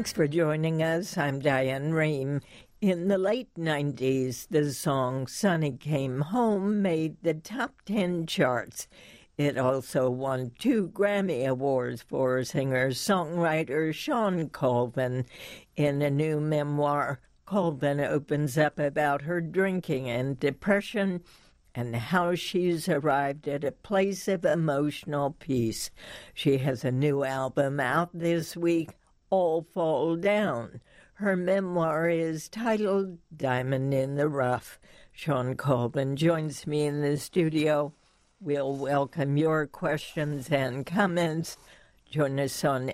Thanks for joining us. I'm Diane Rehm. In the late 90s, the song Sonny Came Home made the top 10 charts. It also won 2 Grammy Awards for singer-songwriter Shawn Colvin. In a new memoir, Colvin opens up about her drinking and depression and how she's arrived at a place of emotional peace. She has a new album out this week, All Fall Down. Her memoir is titled Diamond in the Rough. Shawn Colvin joins me in the studio. We'll welcome your questions and comments. Join us on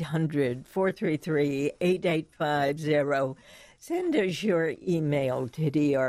800-433-8850. Send us your email to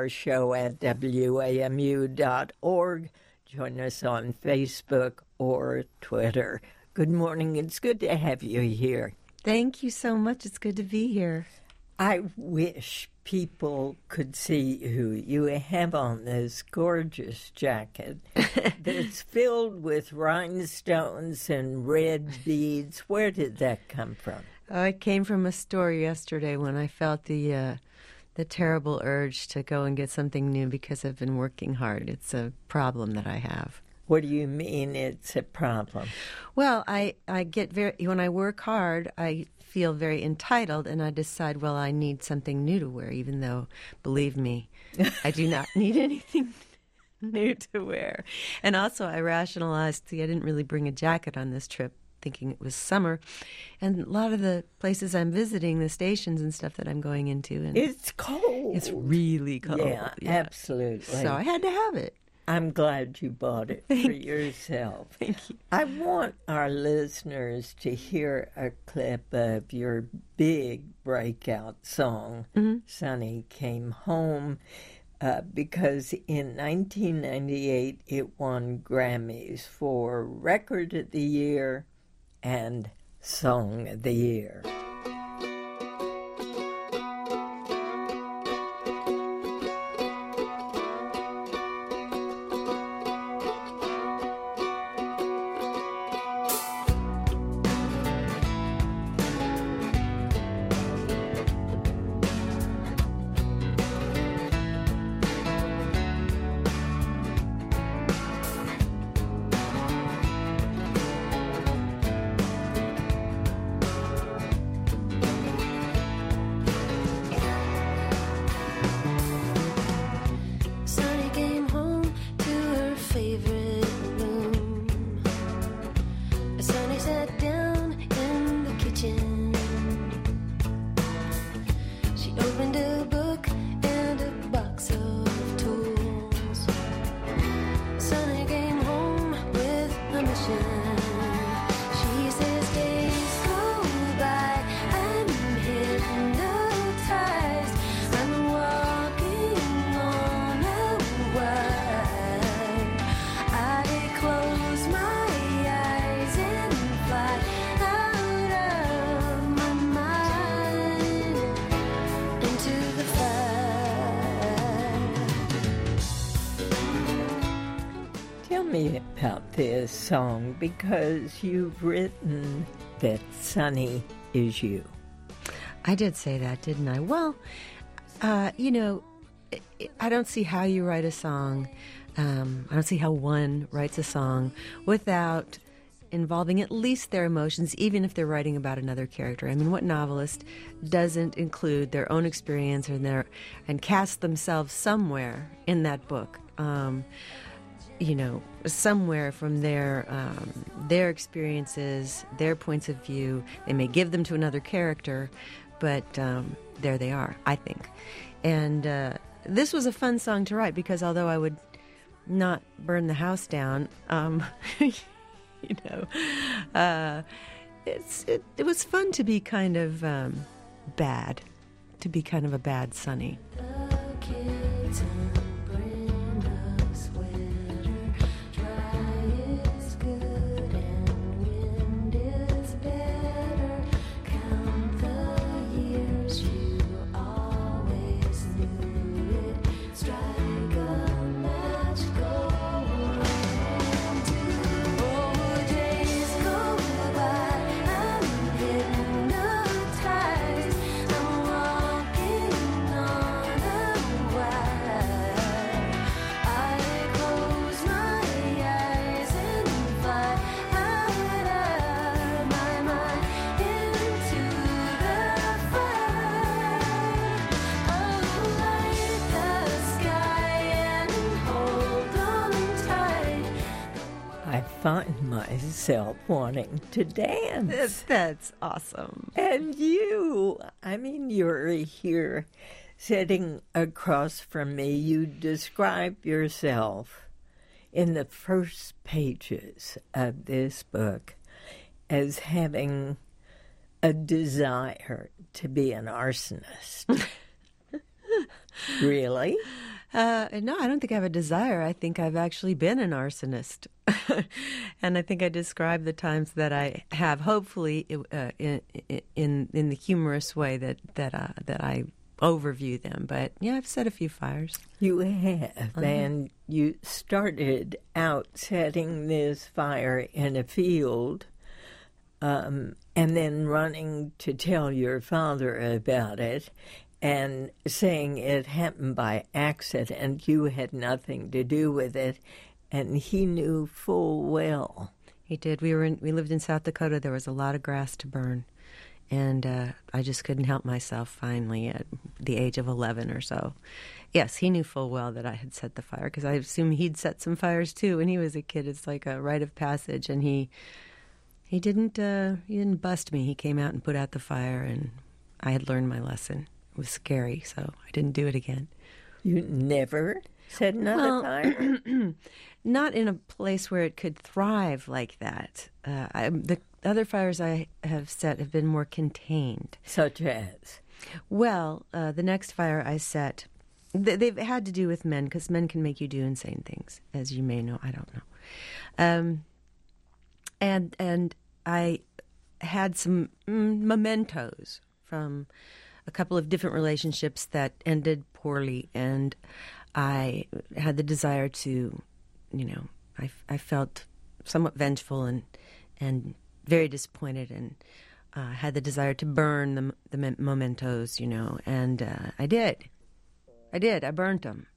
drshow@wamu.org. Join us on Facebook or Twitter. Good morning. It's good to have you here. Thank you so much. It's good to be here. I wish people could see who you have on this gorgeous jacket that's filled with rhinestones and red beads. Where did that come from? Oh, it came from a store yesterday when I felt the terrible urge to go and get something new because I've been working hard. It's a problem that I have. What do you mean it's a problem? Well, I get when I work hard, I feel very entitled, and I decide, well, I need something new to wear, even though, believe me, I do not need anything new to wear. And also, I rationalized, I didn't really bring a jacket on this trip, thinking it was summer. And a lot of the places I'm visiting, the stations and stuff that I'm going into. And it's cold. It's really cold. Yeah, absolutely. So I had to have it. I'm glad you bought it for yourself. Thank you. I want our listeners to hear a clip of your big breakout song, Sonny Came Home, because in 1998 it won Grammys for Record of the Year and Song of the Year. About this song, because you've written that Sonny is you. I did say that, didn't I? Well, I don't see how you write a song. I don't see how one writes a song without involving at least their emotions, even if they're writing about another character. I mean, what novelist doesn't include their own experience and cast themselves somewhere in that book? Somewhere from their experiences, their points of view. They may give them to another character, but there they are, I think. And this was a fun song to write because although I would not burn the house down, it was fun to be kind of bad, to be kind of a bad Sonny. Days go by, I'm hypnotized. find myself wanting to dance. That's awesome. And you're here sitting across from me. You describe yourself in the first pages of this book as having a desire to be an arsonist. Really? No, I don't think I have a desire. I think I've actually been an arsonist. And I think I describe the times that I have, hopefully in the humorous way that I overview them. But yeah, I've set a few fires. You have, and you started out setting this fire in a field, and then running to tell your father about it, and saying it happened by accident. You had nothing to do with it, and he knew full well. He did. We lived in South Dakota. There was a lot of grass to burn, and I just couldn't help myself finally at the age of 11 or so. Yes, he knew full well that I had set the fire, because I assume he'd set some fires too when he was a kid. It's like a rite of passage, and he didn't bust me. He came out and put out the fire, and I had learned my lesson. It was scary, so I didn't do it again. You never set another fire? Not in a place where it could thrive like that. The other fires I have set have been more contained. Such as? Well, the next fire I set, they've had to do with men, because men can make you do insane things, as you may know. I don't know. And I had some mementos from a couple of different relationships that ended poorly, and I had the desire to, I felt somewhat vengeful and very disappointed, and had the desire to burn the mementos, and I did. I burnt them.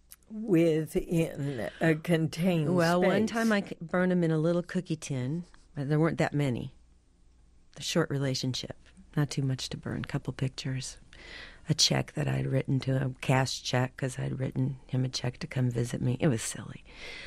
Within a contained Well, space. one time I burned them in a little cookie tin. There weren't that many. A short relationship. Not too much to burn. Couple pictures. A check that I'd written to him, cash check, because I'd written him a check to come visit me. It was silly.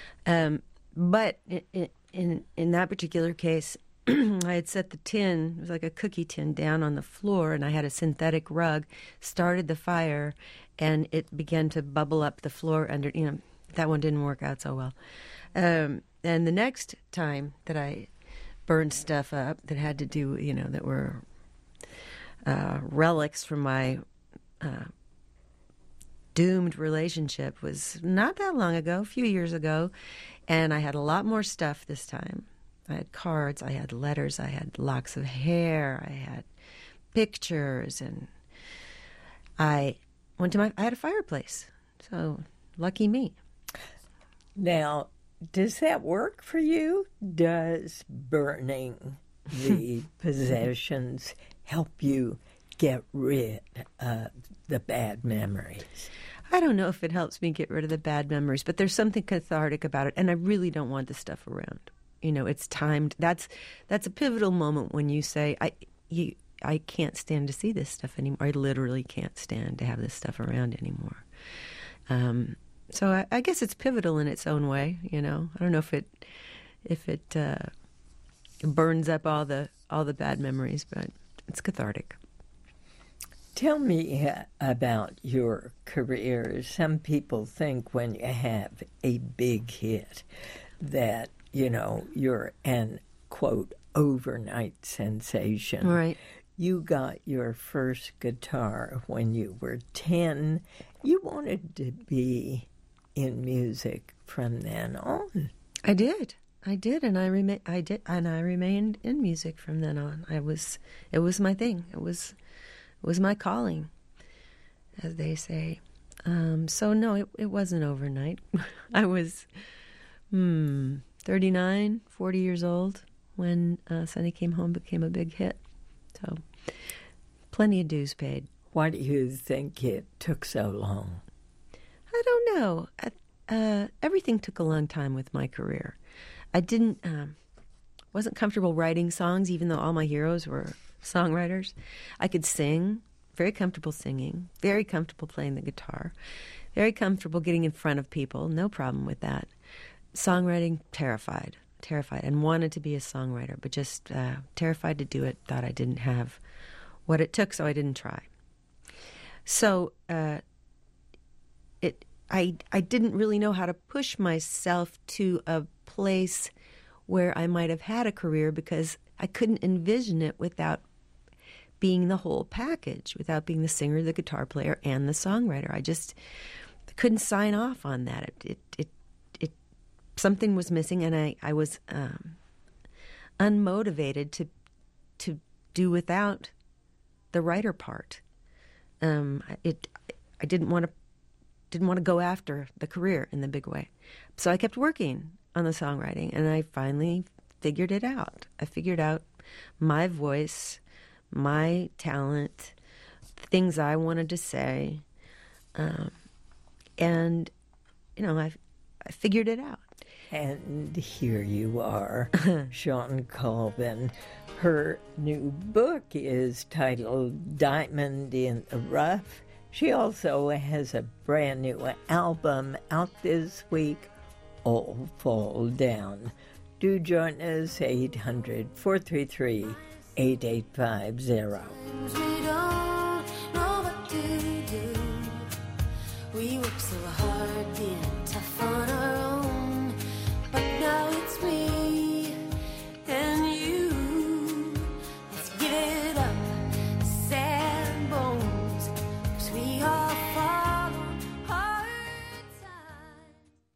But in that particular case, I had set the tin, it was like a cookie tin, down on the floor, and I had a synthetic rug, started the fire, and it began to bubble up the floor under, that one didn't work out so well. And the next time that I burned stuff up that had to do, that were relics from my doomed relationship was not that long ago, a few years ago, and I had a lot more stuff this time. I had cards, I had letters, I had locks of hair, I had pictures, and I had a fireplace, so lucky me. Now, does that work for you? Does burning the possessions help you get rid of the bad memories? I don't know if it helps me get rid of the bad memories, but there's something cathartic about it, and I really don't want this stuff around. It's timed. That's a pivotal moment when you say, I can't stand to see this stuff anymore. I literally can't stand to have this stuff around anymore. So I guess it's pivotal in its own way. I don't know if it burns up all the bad memories, but it's cathartic. Tell me about your career. Some people think when you have a big hit that, you're an, quote, overnight sensation. Right. You got your first guitar when you were 10. You wanted to be in music from then on. I did, and I remained in music from then on. It was my thing. It was my calling, as they say. So no, it wasn't overnight. I was 39, 40 years old when Sonny Came Home became a big hit. So plenty of dues paid. Why do you think it took so long? I don't know. Everything took a long time with my career. I wasn't comfortable writing songs, even though all my heroes were songwriters. I could sing, very comfortable singing, very comfortable playing the guitar, very comfortable getting in front of people, no problem with that. Songwriting, terrified terrified, and wanted to be a songwriter, but just terrified to do it, thought I didn't have what it took, so I didn't try. So I didn't really know how to push myself to a place where I might have had a career, because I couldn't envision it without being the whole package, without being the singer, the guitar player, and the songwriter. I just couldn't sign off on that. It something was missing, and I was unmotivated to do without the writer part. I didn't want to go after the career in the big way, so I kept working on the songwriting, and I finally figured it out. I figured out my voice, my talent, things I wanted to say, and I figured it out. And here you are, Shawn Colvin. Her new book is titled Diamond in the Rough. She also has a brand new album out this week, All Fall Down. Do join us, 800-433-8850. We don't know what to do. We work so hard, being tough on our own. But now it's me and you. Let's give it up, sad bones. 'Cause we all fall on hard times.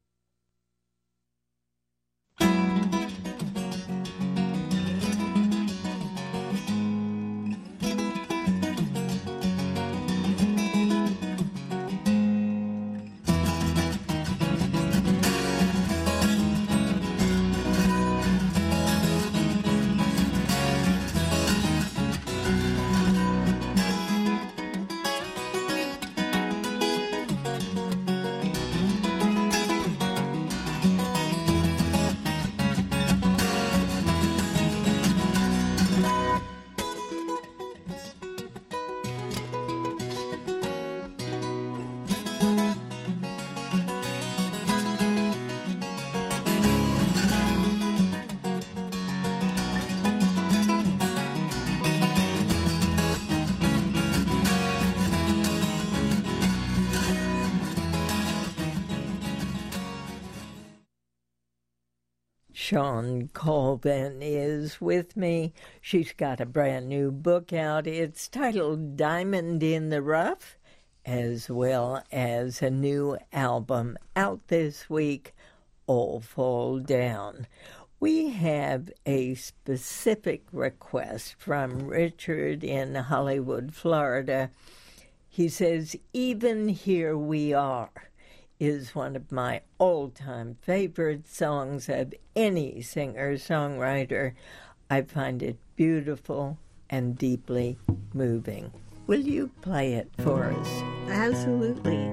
Shawn Colvin is with me. She's got a brand new book out. It's titled Diamond in the Rough, as well as a new album out this week, All Fall Down. We have a specific request from Richard in Hollywood, Florida. He says, Even Here We Are is one of my all-time favorite songs of any singer-songwriter. I find it beautiful and deeply moving. Will you play it for us? Absolutely.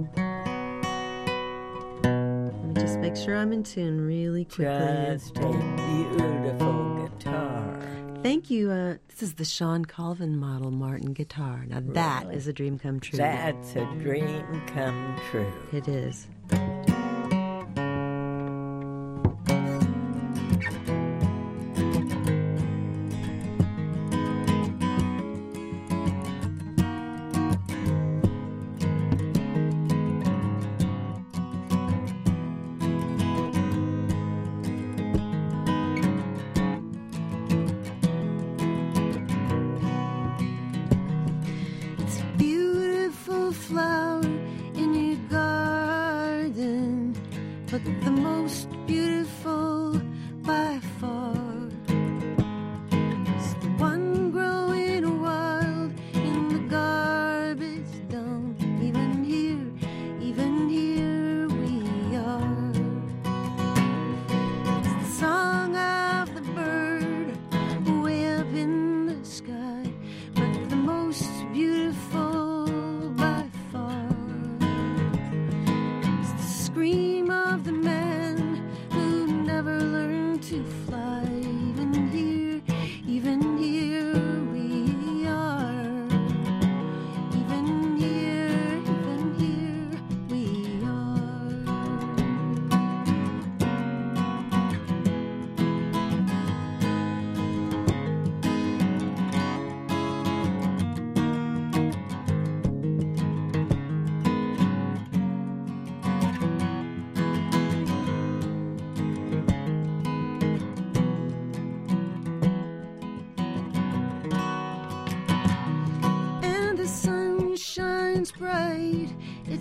Let me just make sure I'm in tune really quickly. Just a beautiful guitar. Thank you. This is the Shawn Colvin model Martin guitar. Now that Really? is a dream come true. That's a dream come true. It is. Beautiful flower in your garden, but the most beautiful by far is the one growing wild in the garbage dump. Even here we are. It's the song of the bird way up in the sky, but the most beautiful by far is the scream of the man who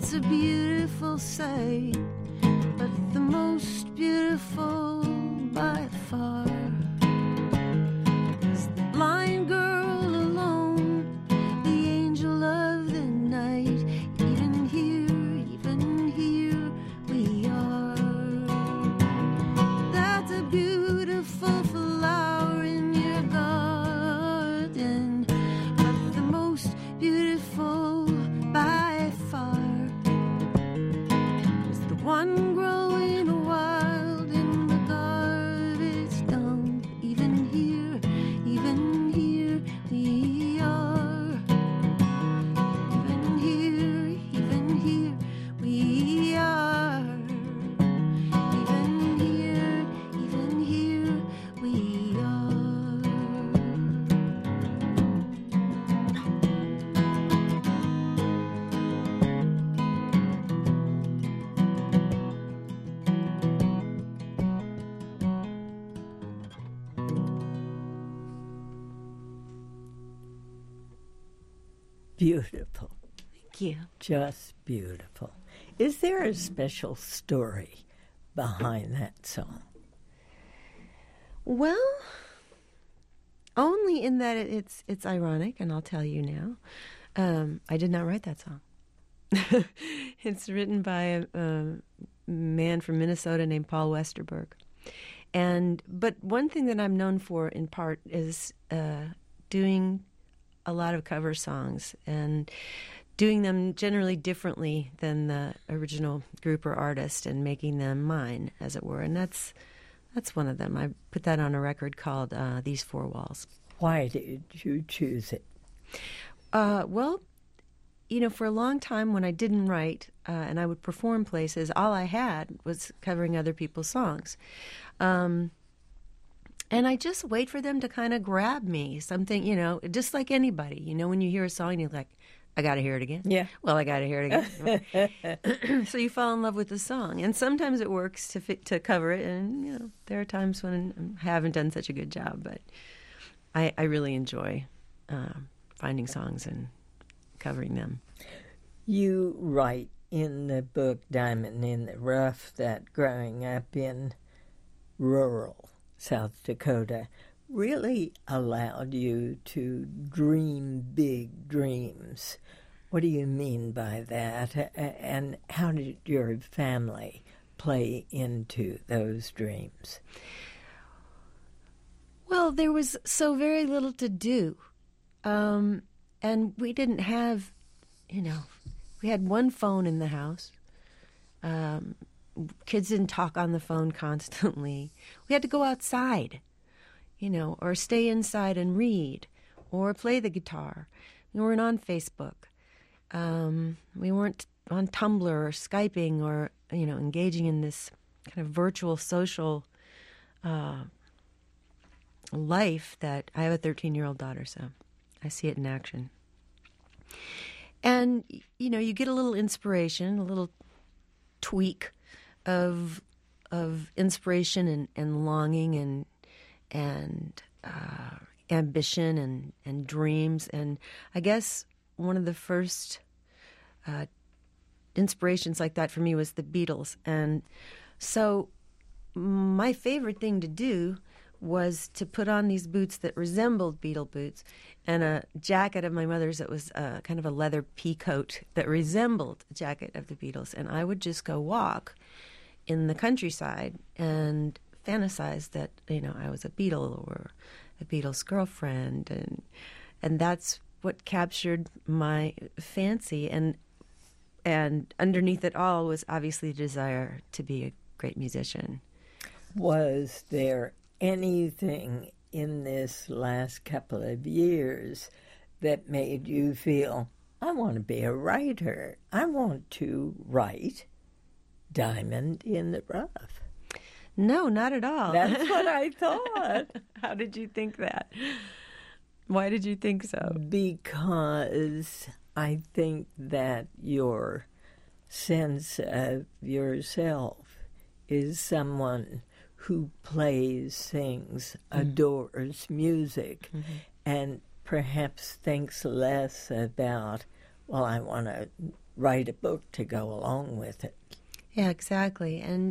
It's a beautiful sight, but the most beautiful by far is the blind girl alone, the angel of the night. Even here we are. That's a beautiful flower in your garden, but the most beautiful by far is the one growing wild in the garbage dump. Even here we are. Even here we are. Even here we are. Beautiful. Thank you. Just beautiful. Is there a special story behind that song? Well, only in that it's ironic, and I'll tell you now. I did not write that song. It's written by a man from Minnesota named Paul Westerberg. But one thing that I'm known for, in part, is doing a lot of cover songs and doing them generally differently than the original group or artist and making them mine, as it were. And that's one of them. I put that on a record called These Four Walls. Why did you choose it? Well, for a long time when I didn't write and I would perform places, all I had was covering other people's songs. And I just wait for them to kind of grab me, something, just like anybody. When you hear a song, you're like, I got to hear it again. Yeah. Well, I got to hear it again. So you fall in love with the song. And sometimes it works to cover it. And, there are times when I haven't done such a good job. But I really enjoy finding songs and covering them. You write in the book Diamond in the Rough that growing up in rural South Dakota really allowed you to dream big dreams. What do you mean by that? And how did your family play into those dreams? Well, there was so very little to do. And we didn't have, we had one phone in the house. Kids didn't talk on the phone constantly. We had to go outside, or stay inside and read, or play the guitar. We weren't on Facebook. We weren't on Tumblr or Skyping or, engaging in this kind of virtual social life that I have a 13-year-old daughter, so I see it in action. And, you get a little inspiration, a little tweak of inspiration and longing and ambition and dreams. And I guess one of the first inspirations like that for me was the Beatles. And so my favorite thing to do was to put on these boots that resembled Beatle boots and a jacket of my mother's that was kind of a leather pea coat that resembled the jacket of the Beatles. And I would just go walk in the countryside and fantasize that, I was a Beatle or a Beatles girlfriend. And that's what captured my fancy. And underneath it all was obviously the desire to be a great musician. Was there anything in this last couple of years that made you feel, I want to be a writer. I want to write Diamond in the Rough? No, not at all. That's what I thought. How did you think that? Why did you think so? Because I think that your sense of yourself is someone who plays, sings, adores music, and perhaps thinks less about, well, I want to write a book to go along with it. Yeah, exactly. And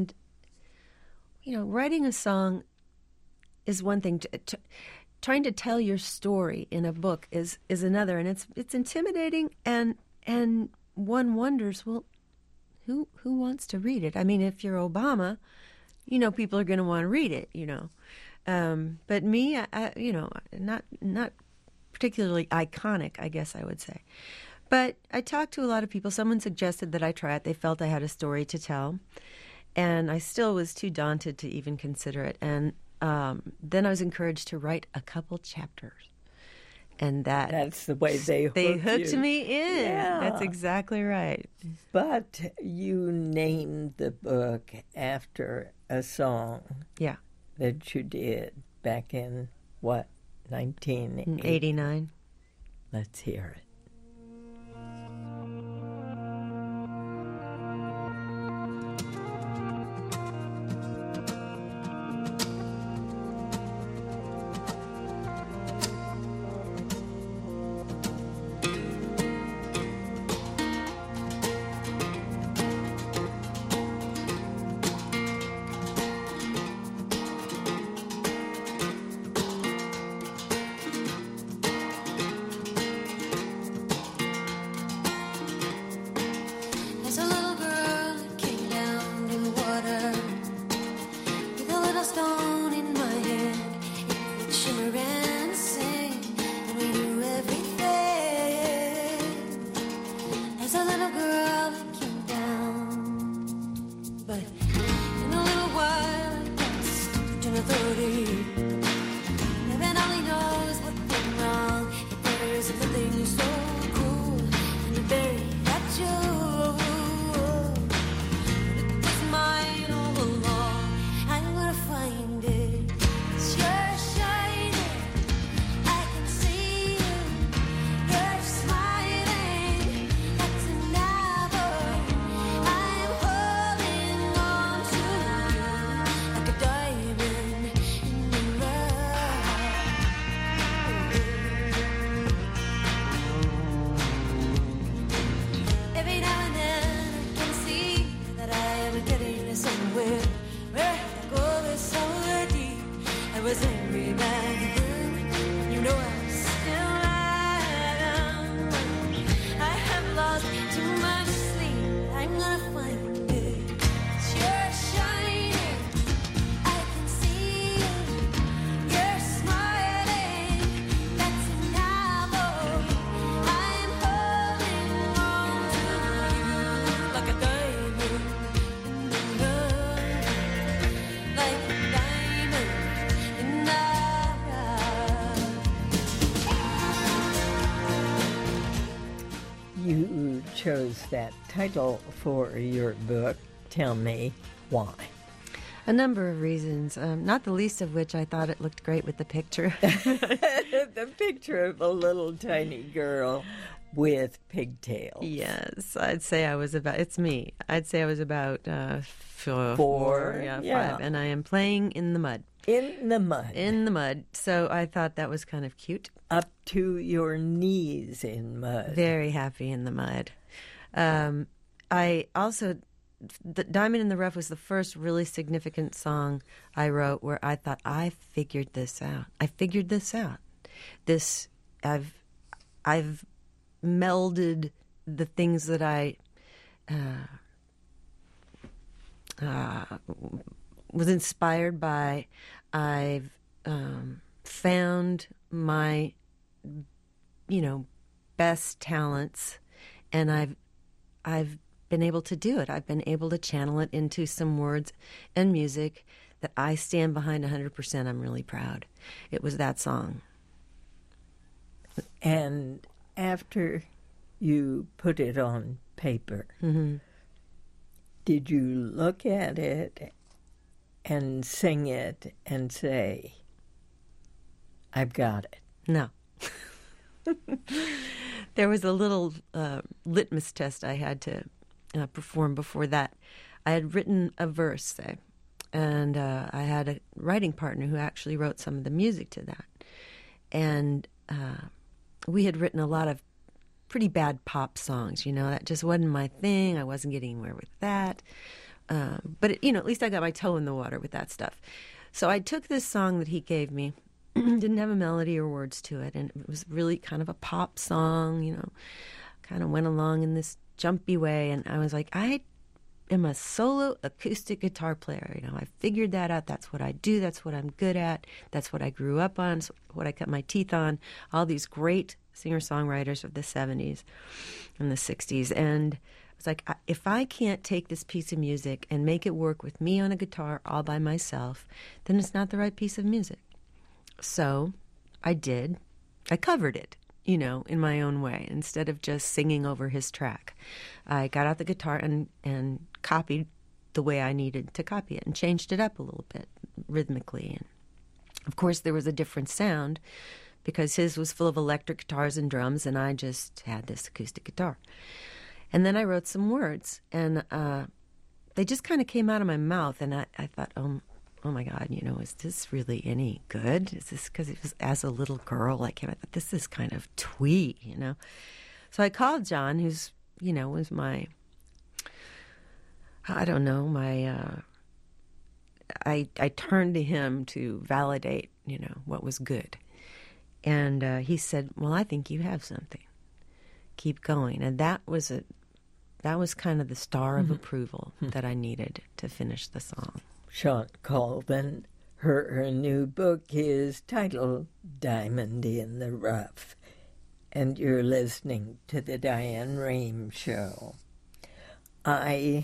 writing a song is one thing. Trying to tell your story in a book is another, and it's intimidating, and one wonders, well, who wants to read it? I mean, if you're Obama, people are going to want to read it, But me, not particularly iconic, I guess I would say. But I talked to a lot of people. Someone suggested that I try it. They felt I had a story to tell. And I still was too daunted to even consider it. And then I was encouraged to write a couple chapters. And that's the way they hooked you. Me in. Yeah. That's exactly right. But you named the book after a song that you did back in, 1989? Let's hear it. You chose that title for your book. Tell me why. A number of reasons, not the least of which I thought it looked great with the picture. The picture of a little tiny girl with pigtails. Yes, I'd say I was about, it's me. I'd say I was about four, 5, and I am playing in the mud. In the mud. In the mud. So I thought that was kind of cute. Up to your knees in mud. Very happy in the mud. I also, the Diamond in the Rough was the first really significant song I wrote where I thought, I figured this out. I've melded the things that I was inspired by. I've found my, best talents, and I've been able to do it. I've been able to channel it into some words and music that I stand behind 100%. I'm really proud. It was that song. And after you put it on paper, did you look at it and sing it and say, I've got it? No. There was a little litmus test I had to perform before that. I had written a verse, say, and I had a writing partner who actually wrote some of the music to that. And we had written a lot of pretty bad pop songs, that just wasn't my thing. I wasn't getting anywhere with that. But at least I got my toe in the water with that stuff. So I took this song that he gave me, didn't have a melody or words to it, and it was really kind of a pop song, kind of went along in this jumpy way, and I was like, I am a solo acoustic guitar player. I figured that out. That's what I do. That's what I'm good at. That's what I grew up on. It's what I cut my teeth on. All these great singer-songwriters of the 70s and the 60s. And I was like, if I can't take this piece of music and make it work with me on a guitar all by myself, then it's not the right piece of music. So I did. I covered it, in my own way, instead of just singing over his track. I got out the guitar and copied the way I needed to copy it and changed it up a little bit rhythmically. And of course, there was a different sound because his was full of electric guitars and drums, and I just had this acoustic guitar. And then I wrote some words, and they just kind of came out of my mouth, and I thought, oh my God, is this really any good? Is this because it was as a little girl? I thought, this is kind of twee, So I called John, who's, was my, I don't know, I turned to him to validate, what was good. And he said, well, I think you have something. Keep going. And that was kind of the star of approval that I needed to finish the song. Shawn Colvin, her new book is titled Diamond in the Rough, and you're listening to the Diane Rehm Show. I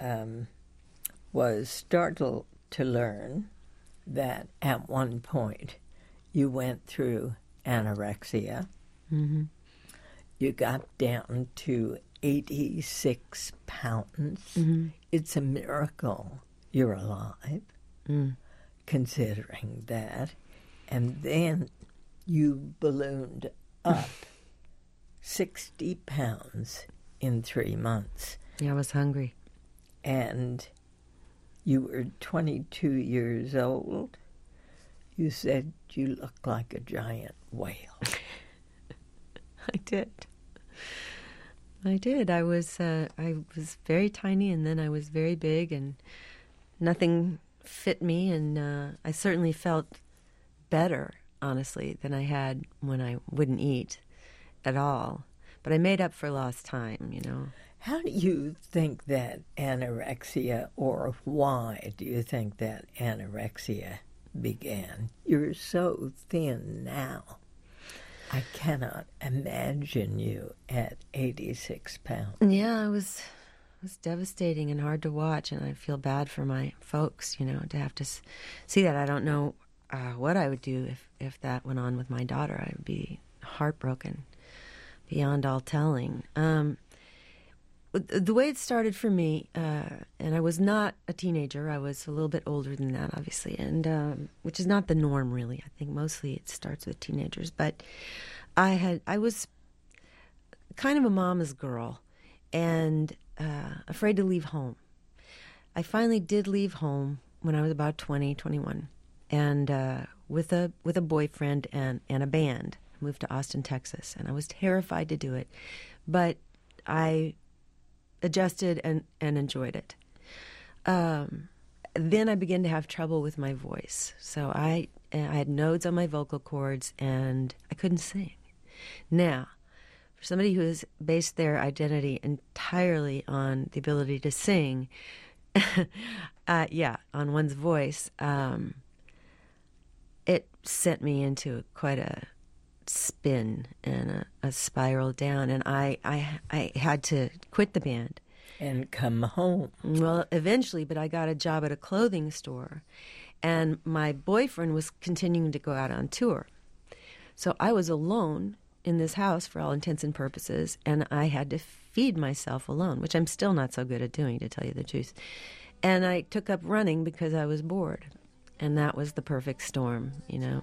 was startled to learn that at one point you went through anorexia. Mm-hmm. You got down to 86 pounds. Mm-hmm. It's a miracle you're alive, considering that. And then you ballooned up 60 pounds in 3 months. Yeah, I was hungry. And you were 22 years old. You said you looked like a giant whale. I did. I was very tiny, and then I was very big, and nothing fit me, and I certainly felt better, honestly, than I had when I wouldn't eat at all. But I made up for lost time, How do you think that anorexia, or why do you think that anorexia began? You're so thin now. I cannot imagine you at 86 pounds. Yeah, it was devastating and hard to watch, and I feel bad for my folks, to have to see that. I don't know what I would do if that went on with my daughter. I would be heartbroken beyond all telling. The way it started for me, and I was not a teenager. I was a little bit older than that, obviously, and which is not the norm, really. I think mostly it starts with teenagers. But I was kind of a mama's girl, and afraid to leave home. I finally did leave home when I was about 20, 21, and with a boyfriend and a band. I moved to Austin, Texas, and I was terrified to do it, but I adjusted and enjoyed it. Then I began to have trouble with my voice. So I had nodes on my vocal cords, and I couldn't sing. Now, for somebody who has based their identity entirely on the ability to sing, on one's voice, it sent me into quite a spin and a spiral down, and I had to quit the band and come home. Well, eventually, but I got a job at a clothing store, and my boyfriend was continuing to go out on tour, so I was alone in this house for all intents and purposes, and I had to feed myself alone, which I'm still not so good at doing, to tell you the truth. And I took up running because I was bored, and that was the perfect storm,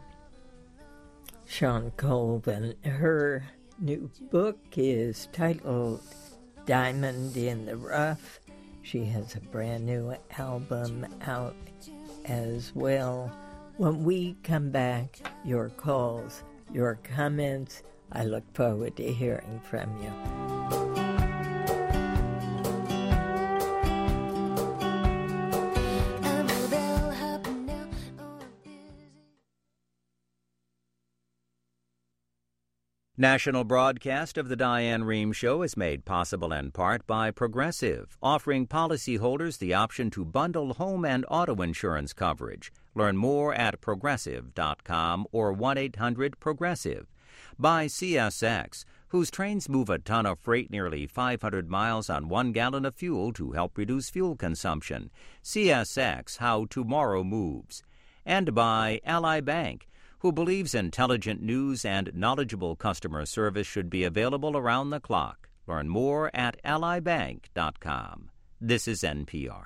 Shawn Colvin, her new book is titled Diamond in the Rough. She has a brand new album out as well. When we come back, your calls, your comments I look forward to hearing from you. National broadcast of the Diane Rehm Show is made possible in part by Progressive, offering policyholders the option to bundle home and auto insurance coverage. Learn more at Progressive.com or 1-800-PROGRESSIVE. By CSX, whose trains move a ton of freight nearly 500 miles on 1 gallon of fuel to help reduce fuel consumption. CSX, how tomorrow moves. And by Ally Bank, who believes intelligent news and knowledgeable customer service should be available around the clock. Learn more at allybank.com. This is NPR.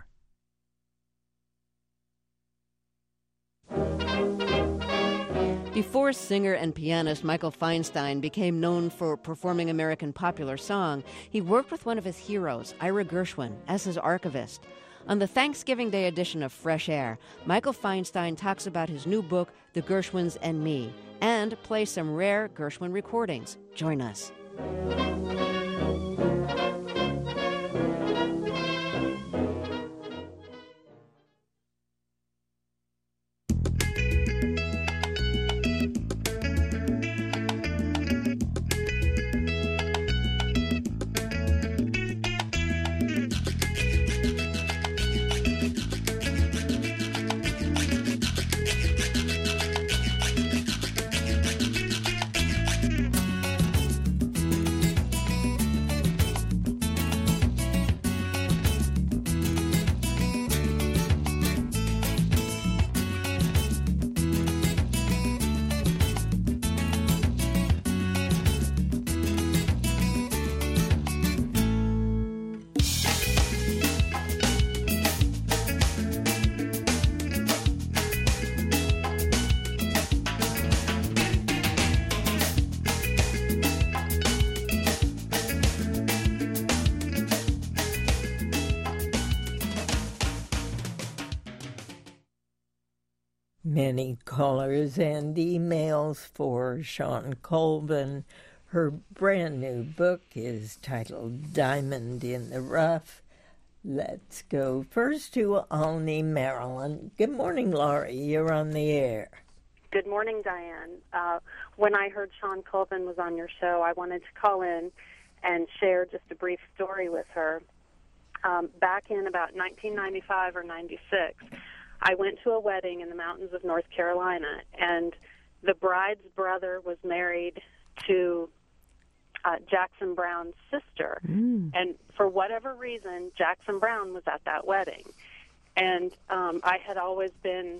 Before singer and pianist Michael Feinstein became known for performing American popular song, he worked with one of his heroes, Ira Gershwin, as his archivist. On the Thanksgiving Day edition of Fresh Air, Michael Feinstein talks about his new book, The Gershwins and Me, and plays some rare Gershwin recordings. Join us. Many callers and emails for Shawn Colvin. Her brand new book is titled Diamond in the Rough. Let's go first to Olney, Maryland. Good morning, Laurie. You're on the air. Good morning, Diane. When I heard Shawn Colvin was on your show, I wanted to call in and share just a brief story with her. Back in about 1995 or 96, I went to a wedding in the mountains of North Carolina, and the bride's brother was married to Jackson Browne's sister. And for whatever reason, Jackson Browne was at that wedding. And I had always been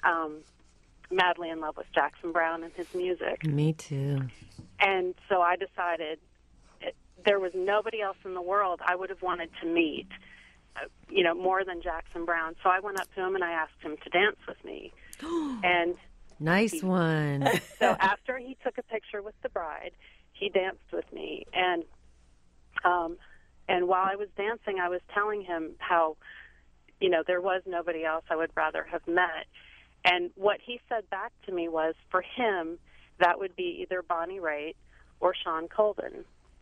madly in love with Jackson Browne and his music. Me too. And so I decided there was nobody else in the world I would have wanted to meet, more than Jackson Browne. So I went up to him and I asked him to dance with me. And nice one. So after he took a picture with the bride, he danced with me. And while I was dancing, I was telling him how, there was nobody else I would rather have met. And what he said back to me was, for him, that would be either Bonnie Raitt or Shawn Colvin.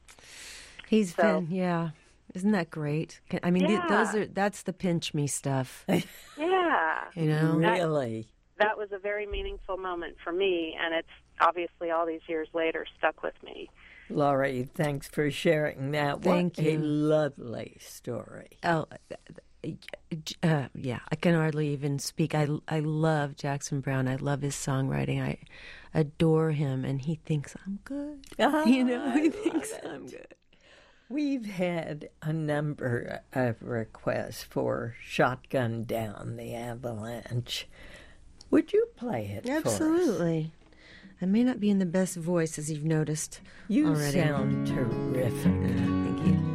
Yeah. Isn't that great? I mean, Yeah. that's the pinch me stuff. Yeah. Really? That was a very meaningful moment for me, and it's obviously all these years later stuck with me. Laurie, thanks for sharing that. Thank What you. a lovely story. Oh, yeah, I can hardly even speak. I love Jackson Browne. I love his songwriting. I adore him, and he thinks I'm good. He thinks I'm good. We've had a number of requests for Shotgun Down the Avalanche. Would you play it for us? Absolutely. I may not be in the best voice, as you've noticed You already. sound terrific. Thank you.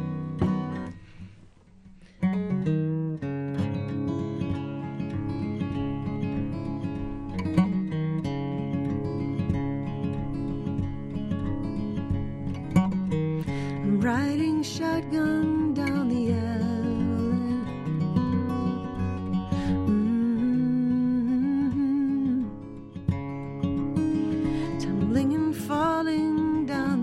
I'm riding shotgun down the avalanche. Tumbling and falling down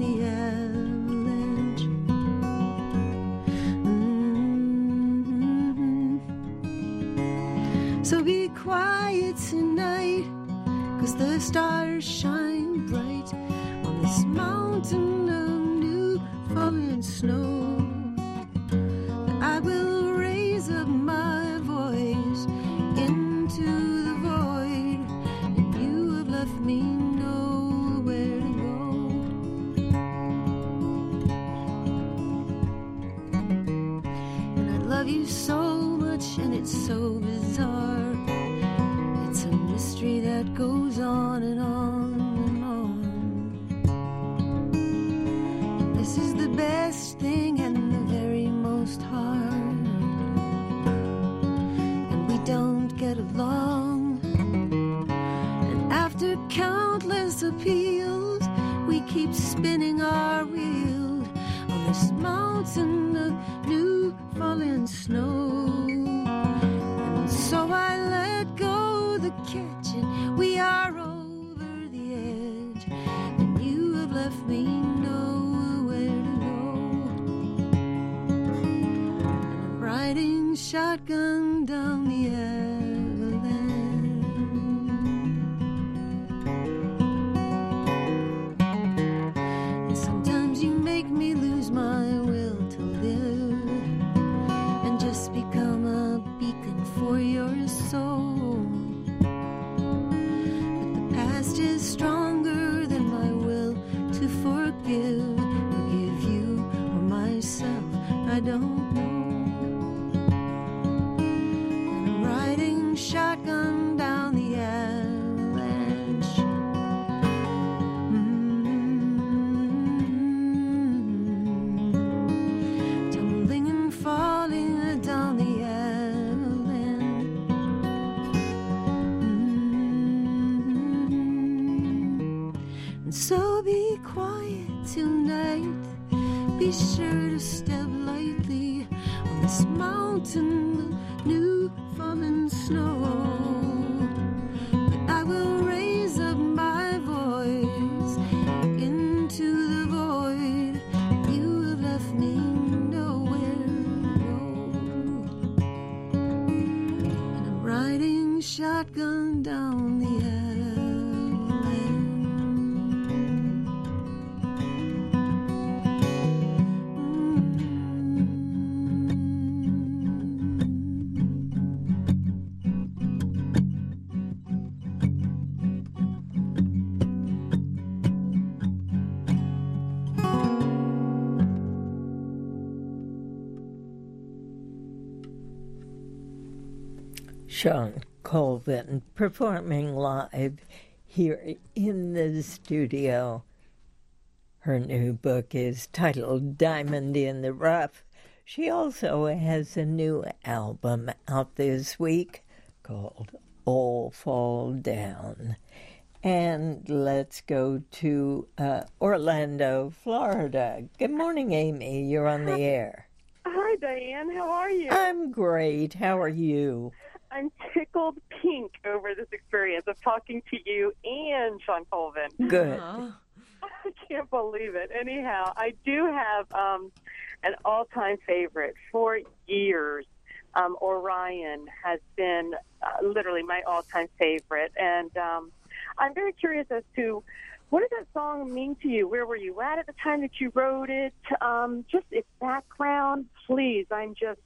So be quiet tonight, 'cause the stars shine bright on this mountain of new fallen snow. I will raise up my voice into the void, and you have left me nowhere to go. And I love you so much, and it's so bizarre. It's a mystery that goes on and on and on. And this is the best thing and the very most hard. And we don't get along. And after countless appeals, we keep spinning our wheel on this mountain of new fallen snow. And so I let go the catch, and we are over the edge, and you have left me nowhere to go. And I'm riding shotgun down the avalanche. And sometimes you make me lose my will to live, and just become a beacon for your soul. But the past is stronger than my will to forgive you or myself, I don't know. And I'm riding shotgun down the avalanche. Tumbling and falling down the avalanche. And so be quiet tonight. Be sure to step lightly on this mountain of new fallen snow. But I will raise up my voice into the void. You have left me nowhere to go. And I'm riding shotgun down the avalanche. Sean Colvin performing live here in the studio. Her new book is titled Diamond in the Rough. She also has a new album out this week called All Fall Down. And let's go to Orlando, Florida. Good morning, Amy. You're on the air. Hi, Diane. How are you? I'm great. How are you? I'm tickled pink over this experience of talking to you and Sean Colvin. Good. I can't believe it. Anyhow, I do have an all-time favorite for years. Orion has been literally my all-time favorite. And I'm very curious as to what does that song mean to you? Where were you at the time that you wrote it? Just its background, please. I'm just,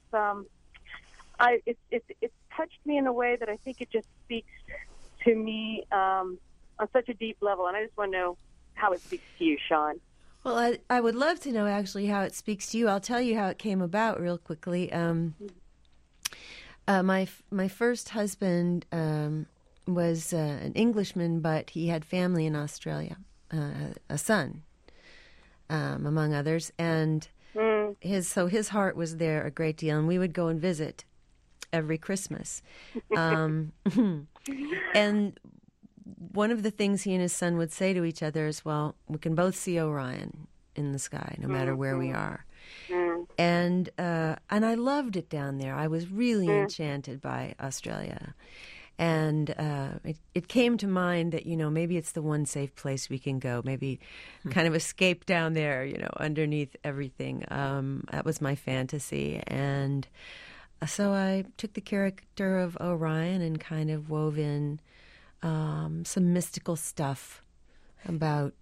it's touched me in a way that I think it just speaks to me on such a deep level. And I just want to know how it speaks to you, Sean. Well, I would love to know actually how it speaks to you. I'll tell you how it came about real quickly. My first husband was an Englishman, but he had family in Australia, a son, among others, and his heart was there a great deal, and we would go and visit every Christmas. And one of the things he and his son would say to each other is, well, we can both see Orion in the sky, no matter where we are. And I loved it down there. I was really enchanted by Australia. And it came to mind that, maybe it's the one safe place we can go, maybe kind of escape down there, underneath everything. That was my fantasy. And So I took the character of Orion and kind of wove in some mystical stuff about,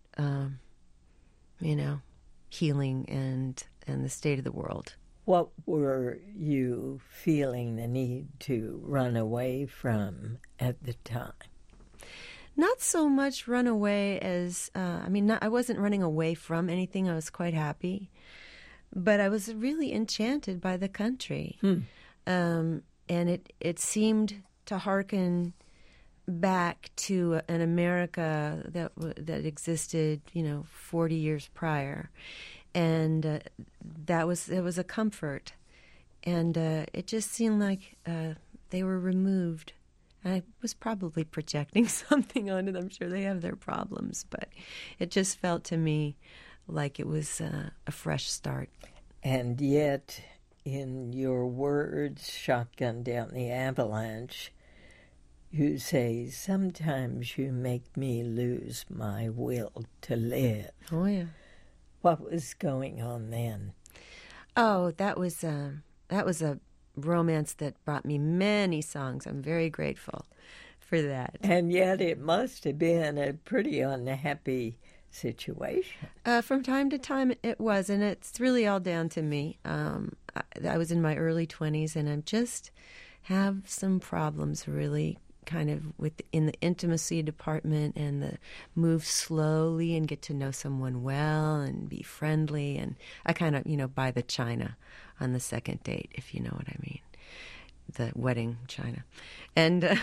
healing and the state of the world. What were you feeling the need to run away from at the time? Not so much run away as, I wasn't running away from anything. I was quite happy. But I was really enchanted by the country. And it seemed to hearken back to an America that existed, 40 years prior. And it was a comfort. And it just seemed like they were removed. I was probably projecting something onto them. I'm sure they have their problems, but it just felt to me like it was a fresh start. And yet, in your words, Shotgun Down the Avalanche, you say, sometimes you make me lose my will to live. Oh, yeah. What was going on then? Oh, that was a romance that brought me many songs. I'm very grateful for that. And yet it must have been a pretty unhappy situation. From time to time it was, and it's really all down to me. I was in my early 20s, and I just have some problems really kind of in the intimacy department, and the move slowly and get to know someone well and be friendly. And I kind of, buy the china on the second date, if you know what I mean, the wedding china. And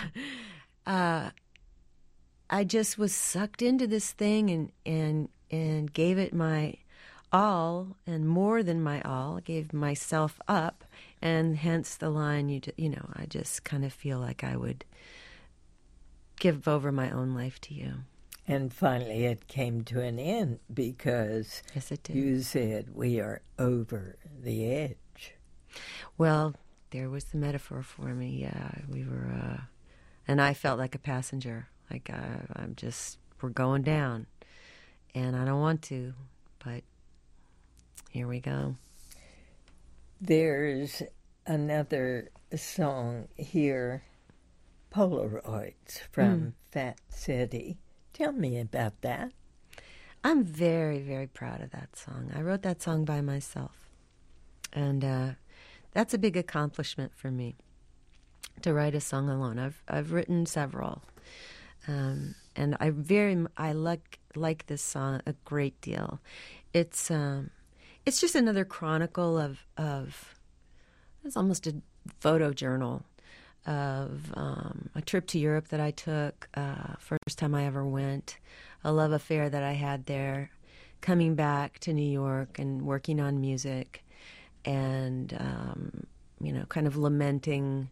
I just was sucked into this thing and gave it my all, and more than my all, gave myself up, and hence the line, I just kind of feel like I would give over my own life to you. And finally it came to an end because yes, it did. You said we are over the edge. Well, there was the metaphor for me. Yeah, we were, and I felt like a passenger. Like we're going down, and I don't want to, but here we go. There's another song here, Polaroids from Fat City. Tell me about that. I'm very, very proud of that song. I wrote that song by myself, and that's a big accomplishment for me, to write a song alone. I've written several. And I like this song a great deal. It's just another chronicle of it's almost a photo journal of a trip to Europe that I took, first time I ever went, a love affair that I had there, coming back to New York and working on music, and kind of lamenting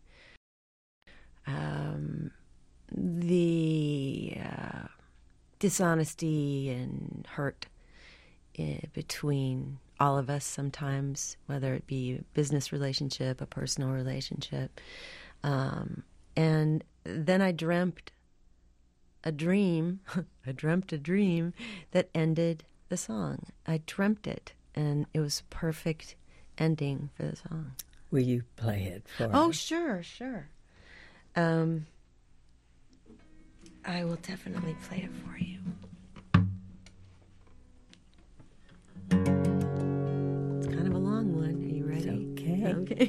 the dishonesty and hurt between all of us sometimes, whether it be a business relationship, a personal relationship. And then I dreamt a dream. I dreamt a dream that ended the song. I dreamt it, and it was a perfect ending for the song. Will you play it for us? Oh, sure. I will definitely play it for you. It's kind of a long one. Are you ready? Okay.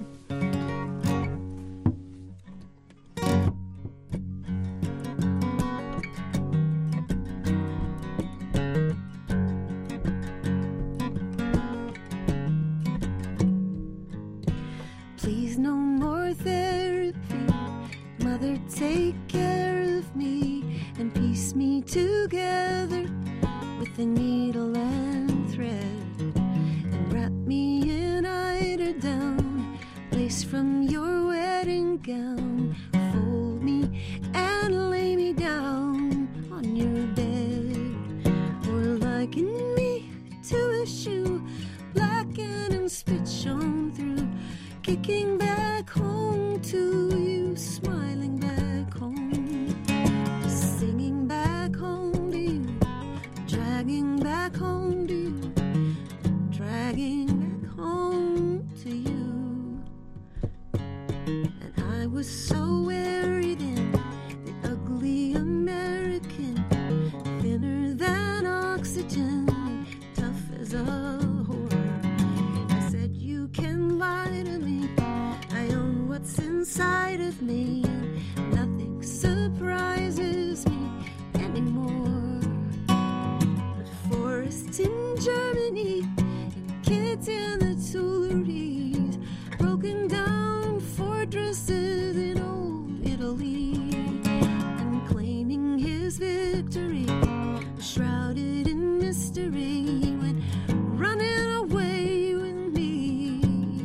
Please, no more therapy. Mother, take care of me and piece me together with a needle and thread, and wrap me in eiderdown, lace from your wedding gown, fold me and lay me down on your bed, or liken me to a shoe, blackened and spit shone through, kicking back home to you, smiling back home, singing back home to you, dragging back home to you, dragging back home to you. was so weary then, the ugly American, thinner than oxygen, tough as a whore. I said, you can lie to me, I own what's inside of me, and nothing surprises me anymore. But forests in Germany and kids in the Tuileries, broken down fortresses in old Italy, and claiming his victory, shrouded in mystery, went running away with me.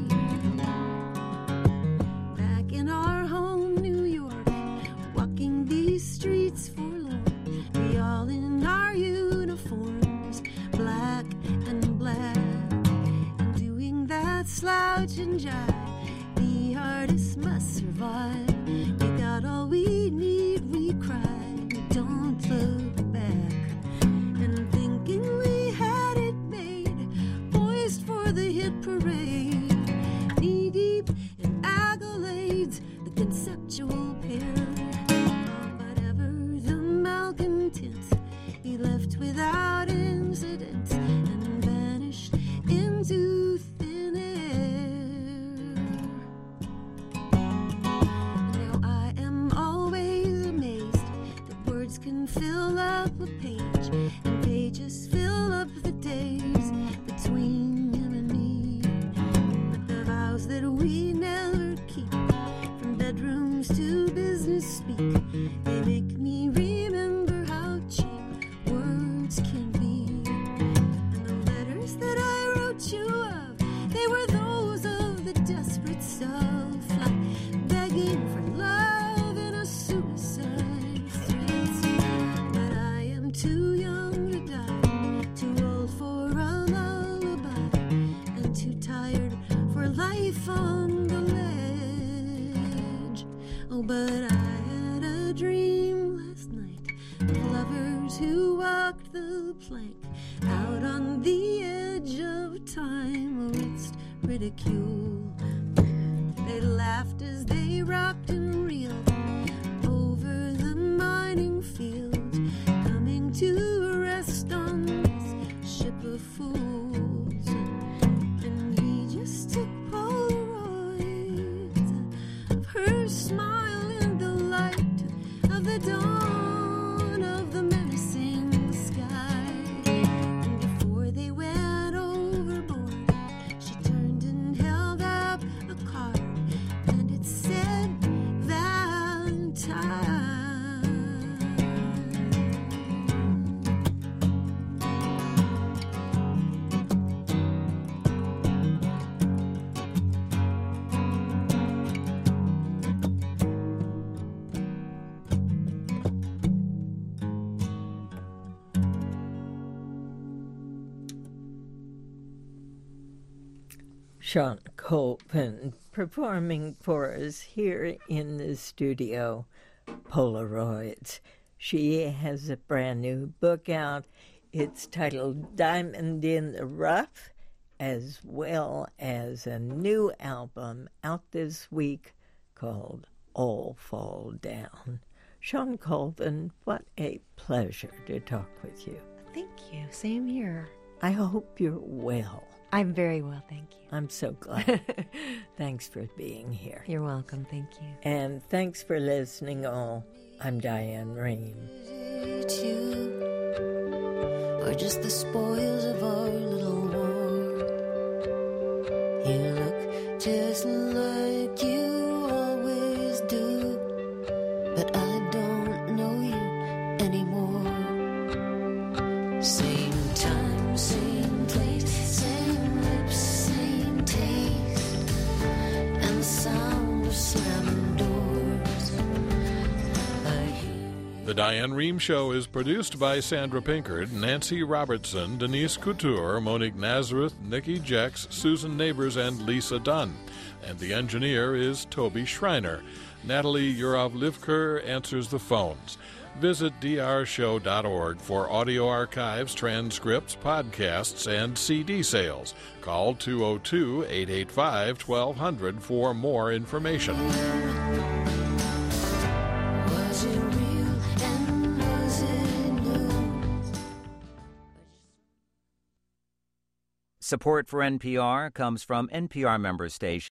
Back in our home, New York, walking these streets forlorn, we all in our uniforms, black and black, and doing that slouch and jive. The artist must survive. We got all we need, we cried, we don't look back. And thinking we had it made, poised for the hit parade, knee deep in accolades, the conceptual pair. But ever the malcontents, he left without incident and vanished into thin air. Now I am always amazed that words can fill up a page, and pages fill up the days between him and me. But the vows that we never keep, from bedrooms to business speak, they make me remember how cheap words can be. And the letters that I wrote you of, they were those of the desperate self, like begging for love in a suicide threat. But I am too young to die, too old for a lullaby, and too tired for life on the ledge. Oh, but I had a dream last night of lovers who walked the plank out on the edge of time amidst ridicule. They laughed as they rocked and reeled over the mining fields, coming to rest on this ship of fools. And he just took Polaroids of her smile in the light of the dawn of the menacing sky. And before they went overboard, she turned and held up a card, and it said Valentine. Shawn Colvin performing for us here in the studio, Polaroids. She has a brand new book out. It's titled Diamond in the Rough, as well as a new album out this week called All Fall Down. Shawn Colvin, what a pleasure to talk with you. Thank you. Same here. I hope you're well. I'm very well, thank you. I'm so glad. Thanks for being here. You're welcome, thank you. And thanks for listening all. I'm Diane Rehm. Is it you, or just the spoils of our little war? You look just like you always do, but I don't know you anymore. Same time, same place, same lips, same taste, and the sound of slamming doors. The Diane Rehm Show is produced by Sandra Pinkard, Nancy Robertson, Denise Couture, Monique Nazareth, Nikki Jex, Susan Neighbors, and Lisa Dunn. And the engineer is Toby Schreiner. Natalie Urov-Livker answers the phones. Visit drshow.org for audio archives, transcripts, podcasts, and CD sales. Call 202-885-1200 for more information. Was it real and was it new? Support for NPR comes from NPR member stations.